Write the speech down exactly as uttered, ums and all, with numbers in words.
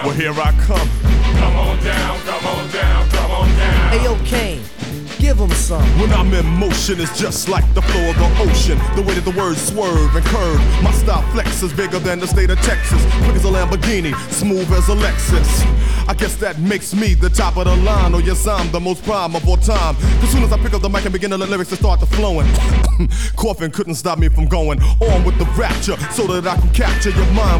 Well, here I come. Come on down, come on down, come on down. Hey, yo, Kane, give him some. When I'm in motion, it's just like the flow of the ocean. The way that the words swerve and curve. My style flex is bigger than the state of Texas. Quick as a Lamborghini, smooth as a Lexus. I guess that makes me the top of the line. Or yes, I'm the most prime of all time. Cause soon as I pick up the mic and begin to let lyrics to start to flowing, coughing couldn't stop me from going on with the rapture, so that I can capture your mind